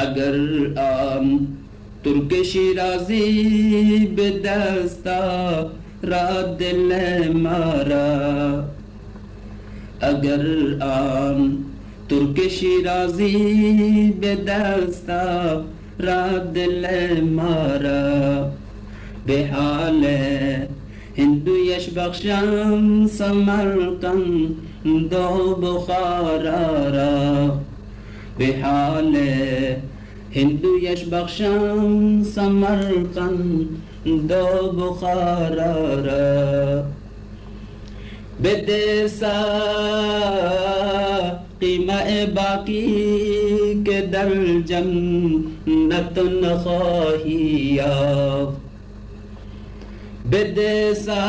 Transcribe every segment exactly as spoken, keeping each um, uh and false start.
अगर आन तुर्क शिराजी बेदस्ता रात दिल मारा, अगर आन तुर्क शिराजी बेदस्ता रात दिल मारा, बेहाल हिंदू यश बख्शम समरकंद दो बुखारा, बेहाल हिंदू यश बख्शम समरकंद दो बुखारा, बेदेसा कीमा बाकी के दर जन्नत ख्वाहिया, बेदेसा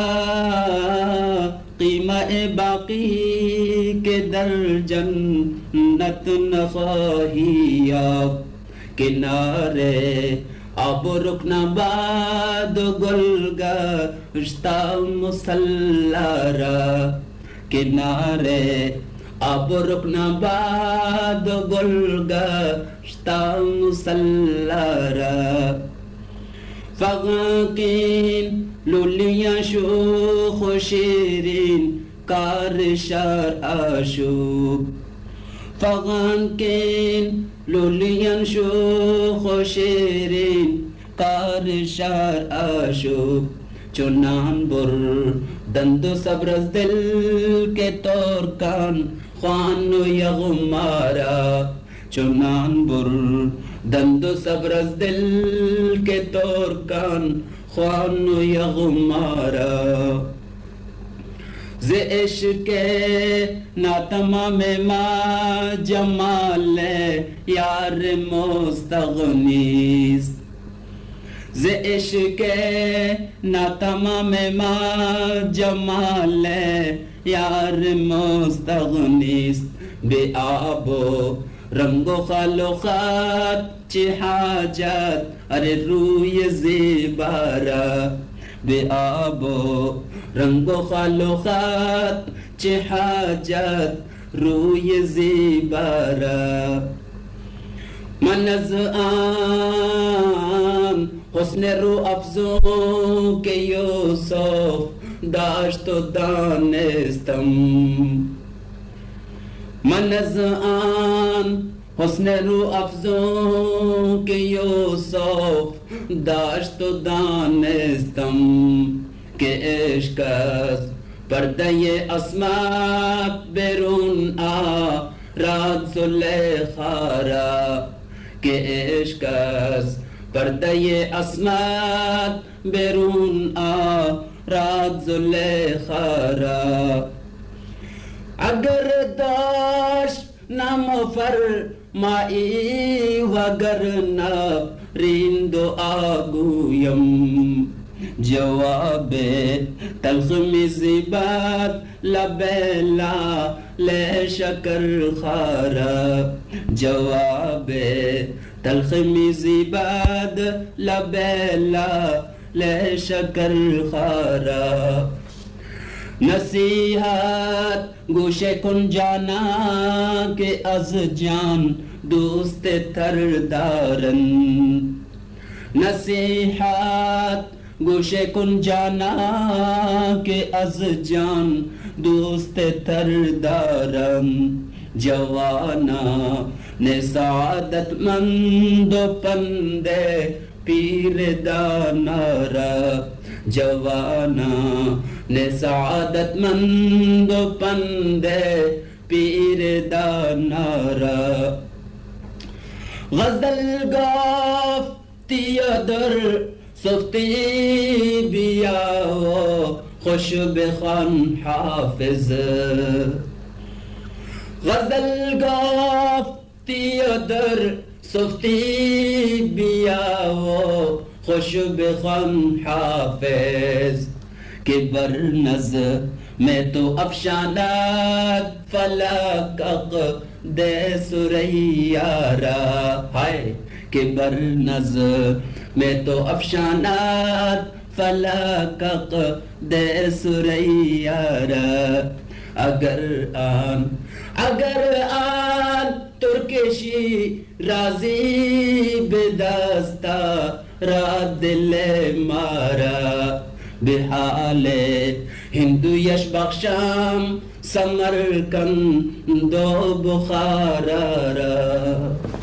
कीमा बाकी के दर जन्नत ख्वाहिया, किनारे अब रुकना बाद गुलगश्ता मुसल्लारा, किनारे अब रुकना बाद गुलगश्ता मुसल्लारा, फ़ग़ीन लुलिया शूख़ शीरीन कार शर आशूब, फ़ग़ीन लुलिया शूख़ शीरीन कार शर आशूब, चुनान बुर दंदो सब्रस दिल के तौर कान ख्वानो यगमारा, चुनान बुर दंदो सब्रस दिल के तौर कान ख्वानो यगमारा, ज़े इश्क़े नातमा में मा जमाल यार मुस्तग़नीस, ज़े इश्क़े नातमा में मा जमाल यार मुस्तग़नीस, बेआबो रंगो खालुखात चिहाजत अरे रूय ज़िबारा, बेआबो रंगो खालुखात चिहाजत रूय ज़िबारा, मनज़आन हुस्न रू अफ़ज़ो के यूसुफ दाश्त दानिस्तम, मनज़आन हुस्न रू अफ़ज़ो के यूसुफ दाश्त दानिस्तम, के इश्क़स पर्दे अस्मात बेरून आ रात ज़ुलेखारा, के इश्क़स पर्दे अस्मात बेरून आ रात ज़ुलेखारा, अगर दाश नामो फरमाई वगर न रिंदो आगुयम, जवाबे तल्ख़ मिज़बात लबेला ले शकर खारा, जवाबे तल्ख़ मिज़बात लबेला ले शकर खारा, नसीहत गोशे कुन जाना के अज जान दोस्त तरदारन, नसीहत गोशे कुन जाना के अज जान दोस्त तरदारन, जवाना ने सादत मंद पंदे पीर दानारा, जवाना ने सादत मंद पंदे पीर दानारा, गज़ल गाफ़ती दर सुफ्ती बियाओ खुश बेखान हाफिज, गज़ल गाफ़ती दर सुफ्ती बियाओ खुश बेखान हाफिज, के बरनज़ में तो अफशानात फलक दे सुरैयारा, हाय के बरनज़ में तो अफशानात फलक दे सुरैयारा, अगर आन अगर आन ترکشی رازی به دستا را دل مارا به حال هندویش بخشم سمرکند و بخارا را